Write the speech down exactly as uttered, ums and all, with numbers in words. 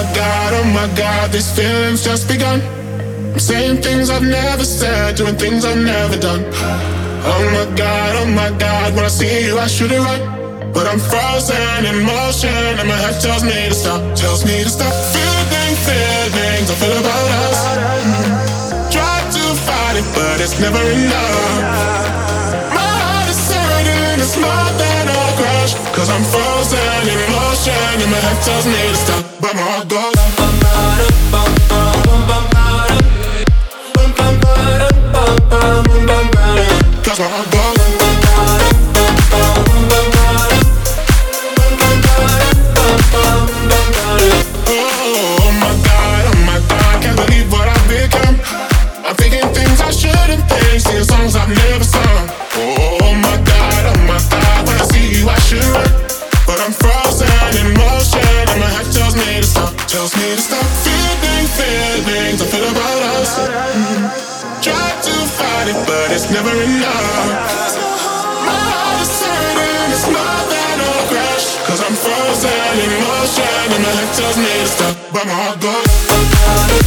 my God, oh my God, these feelings just begun. I'm saying things I've never said, doing things I've never done. Oh my God, oh my God, when I see you I should it right, but I'm frozen in motion and my head tells me to stop, tells me to stop. Feeling feelings I feel about us. Mm. Try to fight it, but it's never enough. My heart is hurting, it's more than a crush, cause I'm frozen in motion and my head tells me to stop, but my heart goes. Cause my heart goes. Oh my God, oh my God, can't believe what I've become. I'm thinking things I shouldn't think, singing songs I've never sung. Oh my God, oh my God, when I see you I should run, but I'm frozen in motion and my head tells me to stop, tells me to stop. Feeling feelings I feel about us. Mm. Try to fight it, but it's never enough. My heart is hurting, it's more than a crash, cause I'm frozen in motion and my head tells me to stop, but my heart goes.